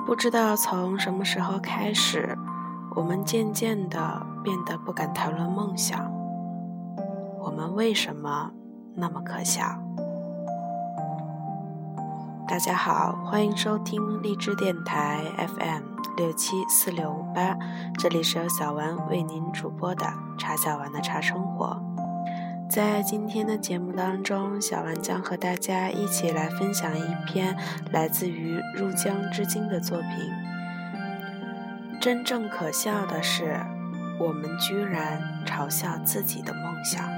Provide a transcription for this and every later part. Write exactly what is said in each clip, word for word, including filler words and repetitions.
不知道从什么时候开始，我们渐渐地变得不敢谈论梦想。我们为什么那么可笑？大家好，欢迎收听荔枝电台 F M 六七四六五八，这里是由小丸为您主播的茶小丸的茶生活。在今天的节目当中，小丸将和大家一起来分享一篇来自于入江之鲸的作品。真正可笑的是，我们居然嘲笑自己的梦想。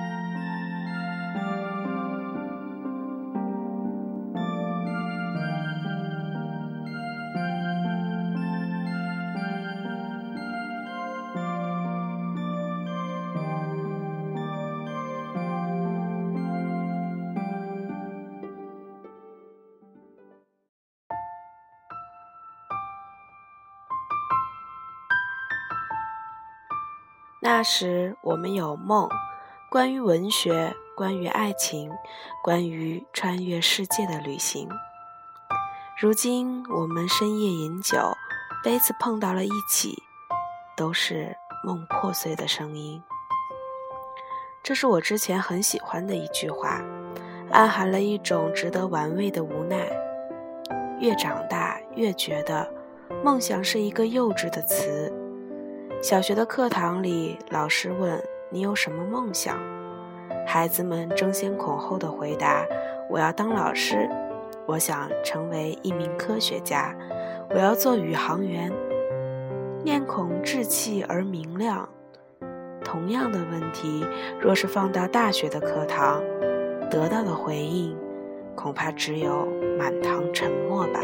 那时我们有梦，关于文学，关于爱情，关于穿越世界的旅行。如今我们深夜饮酒，杯子碰到了一起，都是梦破碎的声音。这是我之前很喜欢的一句话，暗含了一种值得玩味的无奈。越长大越觉得梦想是一个幼稚的词。小学的课堂里，老师问你有什么梦想，孩子们争先恐后地回答，我要当老师，我想成为一名科学家，我要做宇航员。面孔稚气而明亮。同样的问题，若是放到大学的课堂，得到的回应恐怕只有满堂沉默吧。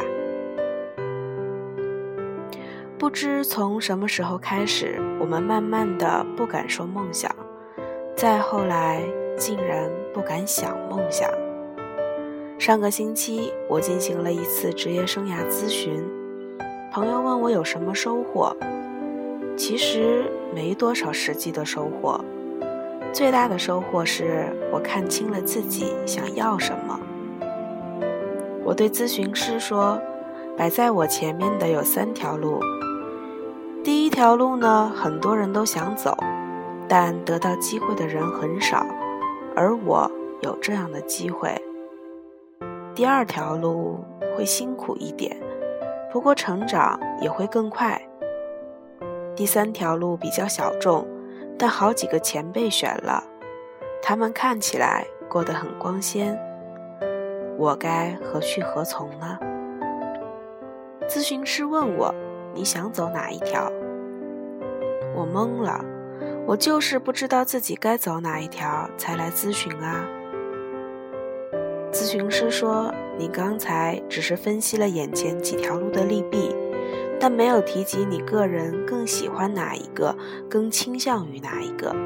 不知从什么时候开始，我们慢慢的不敢说梦想，再后来竟然不敢想梦想。上个星期我进行了一次职业生涯咨询，朋友问我有什么收获，其实没多少实际的收获，最大的收获是我看清了自己想要什么。我对咨询师说，摆在我前面的有三条路。第一条路呢，很多人都想走，但得到机会的人很少，而我有这样的机会。第二条路会辛苦一点，不过成长也会更快。第三条路比较小众，但好几个前辈选了，他们看起来过得很光鲜，我该何去何从呢？咨询师问我，你想走哪一条？我懵了，我就是不知道自己该走哪一条才来咨询啊。咨询师说，你刚才只是分析了眼前几条路的利弊，但没有提及你个人更喜欢哪一个，更倾向于哪一个。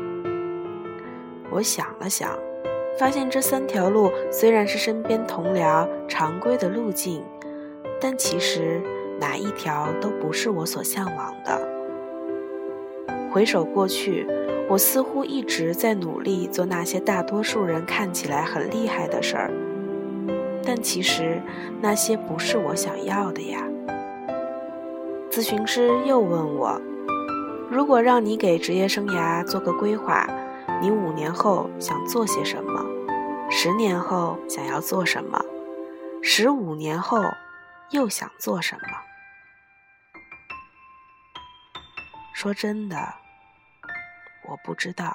我想了想，发现这三条路虽然是身边同僚常规的路径，但其实哪一条都不是我所向往的。回首过去，我似乎一直在努力做那些大多数人看起来很厉害的事儿，但其实那些不是我想要的呀。咨询师又问我，如果让你给职业生涯做个规划，你五年后想做些什么？十年后想要做什么？十五年后又想做什么？说真的，我不知道。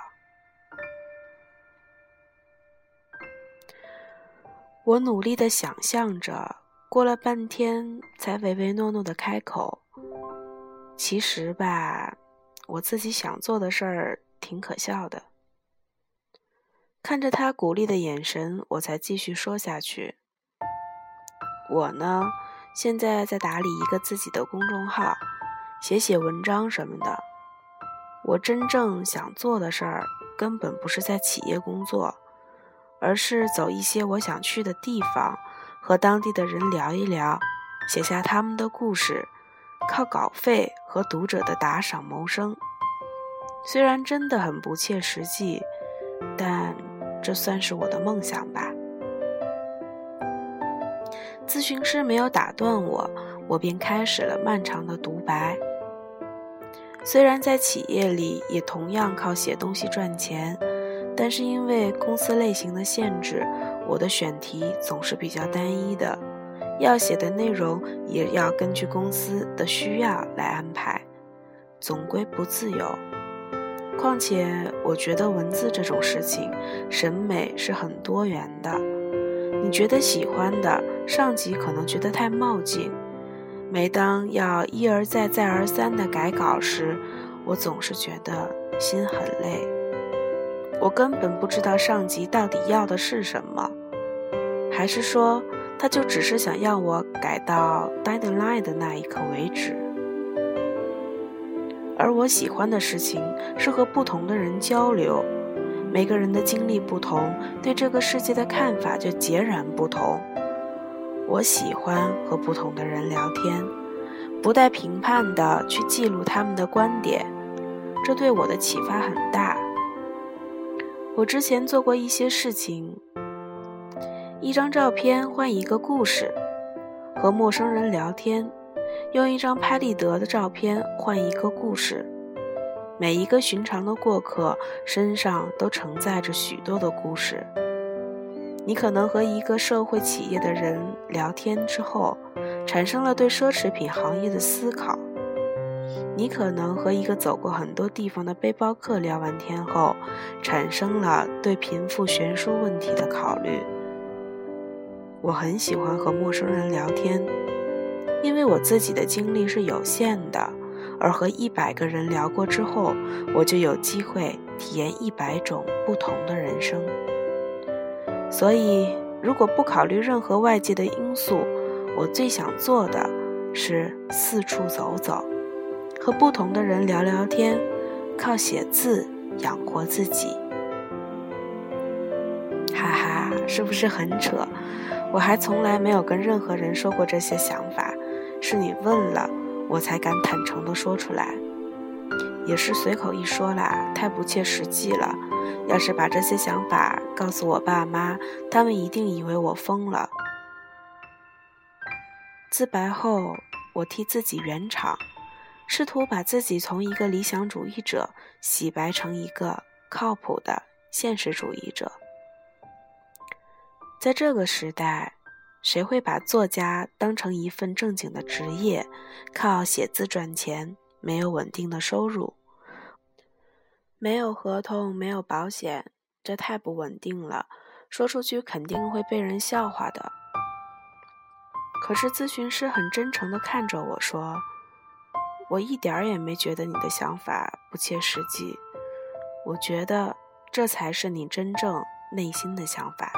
我努力地想象着，过了半天才唯唯诺诺地开口。其实吧，我自己想做的事儿挺可笑的。看着他鼓励的眼神，我才继续说下去。我呢，现在在打理一个自己的公众号，写写文章什么的。我真正想做的事儿根本不是在企业工作，而是走一些我想去的地方，和当地的人聊一聊，写下他们的故事，靠稿费和读者的打赏谋生。虽然真的很不切实际，但这算是我的梦想吧。咨询师没有打断我， 我便开始了漫长的独白。虽然在企业里也同样靠写东西赚钱，但是因为公司类型的限制，我的选题总是比较单一的，要写的内容也要根据公司的需要来安排，总归不自由。况且我觉得文字这种事情，审美是很多元的，你觉得喜欢的，上级可能觉得太冒进。每当要一而再再而三地改稿时，我总是觉得心很累。我根本不知道上级到底要的是什么，还是说他就只是想要我改到 deadline 的那一刻为止。而我喜欢的事情是和不同的人交流，每个人的经历不同，对这个世界的看法就截然不同。我喜欢和不同的人聊天，不带评判地去记录他们的观点，这对我的启发很大。我之前做过一些事情，一张照片换一个故事，和陌生人聊天，用一张拍立得的照片换一个故事。每一个寻常的过客身上都承载着许多的故事。你可能和一个社会企业的人聊天之后，产生了对奢侈品行业的思考。你可能和一个走过很多地方的背包客聊完天后，产生了对贫富悬殊问题的考虑。我很喜欢和陌生人聊天，因为我自己的精力是有限的，而和一百个人聊过之后，我就有机会体验一百种不同的人生。所以，如果不考虑任何外界的因素，我最想做的是四处走走，和不同的人聊聊天，靠写字养活自己。哈哈，是不是很扯？我还从来没有跟任何人说过这些想法，是你问了，我才敢坦诚地说出来。也是随口一说啦，太不切实际了。要是把这些想法告诉我爸妈，他们一定以为我疯了。自白后，我替自己圆场，试图把自己从一个理想主义者洗白成一个靠谱的现实主义者。在这个时代，谁会把作家当成一份正经的职业，靠写字赚钱，没有稳定的收入，没有合同，没有保险，这太不稳定了，说出去肯定会被人笑话的。可是咨询师很真诚地看着我说，我一点儿也没觉得你的想法不切实际，我觉得这才是你真正内心的想法。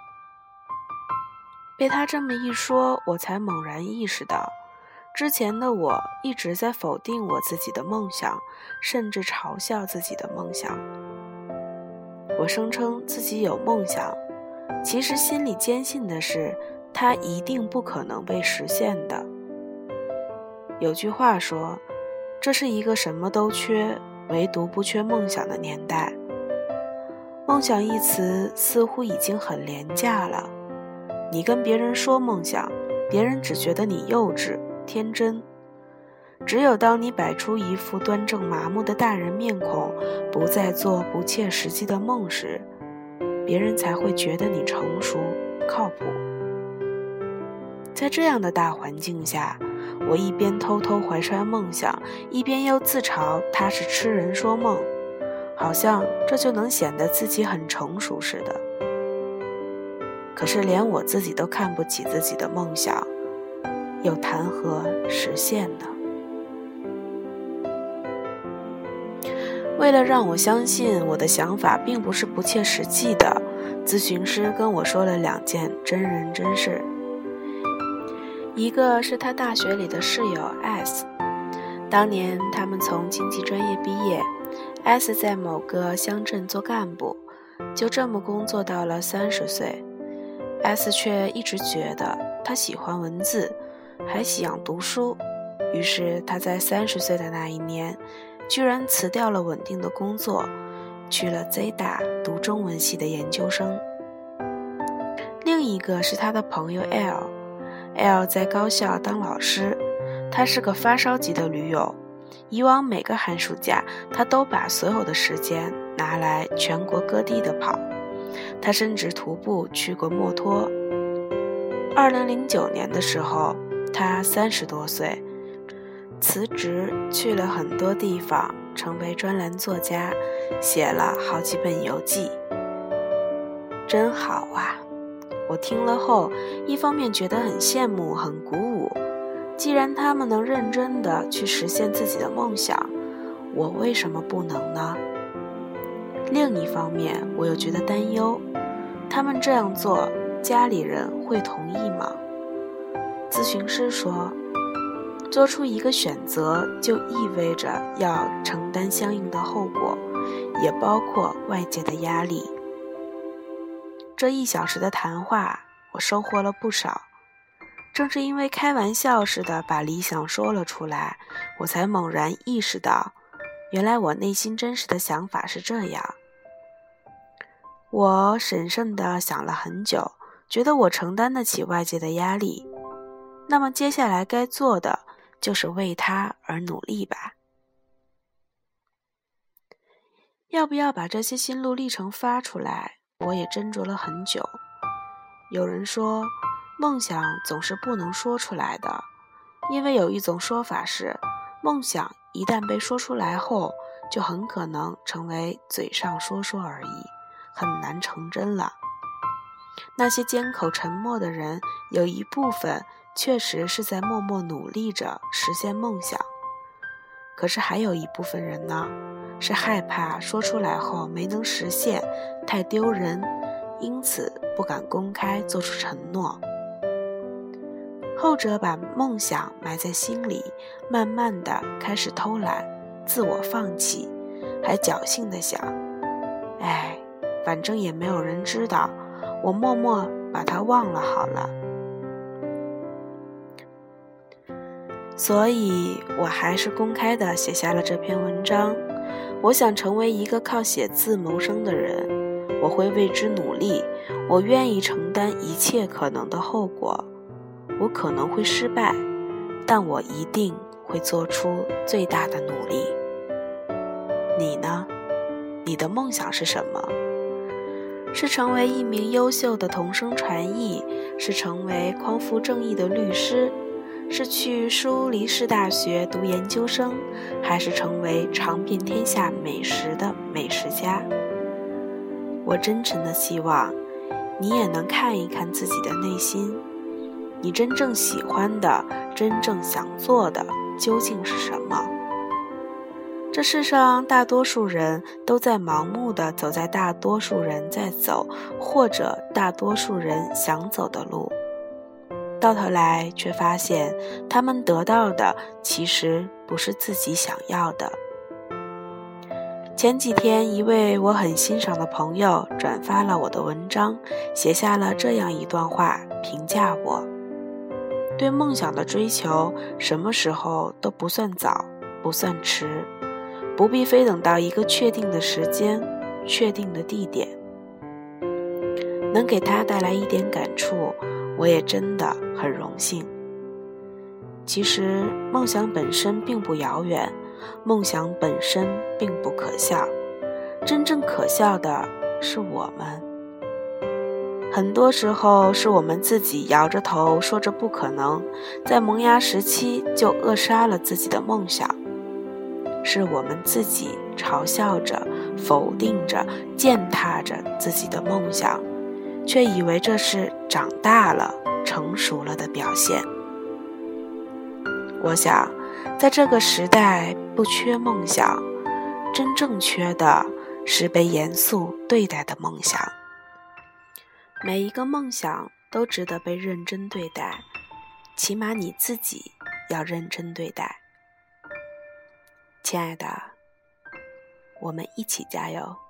被他这么一说，我才猛然意识到，之前的我一直在否定我自己的梦想，甚至嘲笑自己的梦想。我声称自己有梦想，其实心里坚信的是，它一定不可能被实现的。有句话说，这是一个什么都缺，唯独不缺梦想的年代。梦想一词似乎已经很廉价了。你跟别人说梦想，别人只觉得你幼稚天真。只有当你摆出一副端正麻木的大人面孔，不再做不切实际的梦时，别人才会觉得你成熟靠谱。在这样的大环境下，我一边偷偷怀揣梦想，一边又自嘲他是痴人说梦，好像这就能显得自己很成熟似的。可是连我自己都看不起自己的梦想，又谈何实现呢？为了让我相信我的想法并不是不切实际的，咨询师跟我说了两件真人真事。一个是他大学里的室友 S， 当年他们从经济专业毕业， S 在某个乡镇做干部，就这么工作到了三十岁。S 却一直觉得他喜欢文字，还喜欢读书，于是他在三十岁的那一年，居然辞掉了稳定的工作，去了 Z 大读中文系的研究生。另一个是他的朋友 L， L 在高校当老师，他是个发烧级的驴友。以往每个寒暑假，他都把所有的时间拿来全国各地的跑。他甚至徒步去过墨脱。二零零九年的时候，他三十多岁，辞职去了很多地方，成为专栏作家，写了好几本游记。真好啊！我听了后，一方面觉得很羡慕，很鼓舞。既然他们能认真地去实现自己的梦想，我为什么不能呢？另一方面，我又觉得担忧，他们这样做，家里人会同意吗？咨询师说，做出一个选择就意味着要承担相应的后果，也包括外界的压力。这一小时的谈话，我收获了不少。正是因为开玩笑似的把理想说了出来，我才猛然意识到，原来我内心真实的想法是这样。我审慎地想了很久，觉得我承担得起外界的压力，那么接下来该做的就是为他而努力吧。要不要把这些心路历程发出来，我也斟酌了很久。有人说，梦想总是不能说出来的，因为有一种说法是，梦想一旦被说出来后，就很可能成为嘴上说说而已，很难成真了。那些缄口沉默的人，有一部分确实是在默默努力着实现梦想，可是还有一部分人呢，是害怕说出来后没能实现，太丢人，因此不敢公开做出承诺。后者把梦想埋在心里，慢慢地开始偷懒，自我放弃，还侥幸地想，哎，反正也没有人知道，我默默把它忘了好了。所以我还是公开地写下了这篇文章。我想成为一个靠写字谋生的人，我会为之努力，我愿意承担一切可能的后果。我可能会失败，但我一定会做出最大的努力。你呢？你的梦想是什么？是成为一名优秀的同声传译，是成为匡扶正义的律师，是去苏黎世大学读研究生，还是成为尝遍天下美食的美食家？我真诚的希望你也能看一看自己的内心，你真正喜欢的，真正想做的究竟是什么？这世上大多数人都在盲目地走在大多数人在走，或者大多数人想走的路，到头来却发现他们得到的其实不是自己想要的。前几天，一位我很欣赏的朋友转发了我的文章，写下了这样一段话评价我：对梦想的追求，什么时候都不算早，不算迟，不必非等到一个确定的时间、确定的地点。能给他带来一点感触，我也真的很荣幸。其实梦想本身并不遥远，梦想本身并不可笑，真正可笑的是我们。很多时候是我们自己摇着头说着不可能，在萌芽时期就扼杀了自己的梦想，是我们自己嘲笑着、否定着、践踏着自己的梦想，却以为这是长大了、成熟了的表现。我想，在这个时代不缺梦想，真正缺的是被严肃对待的梦想。每一个梦想都值得被认真对待，起码你自己要认真对待。亲爱的，我们一起加油。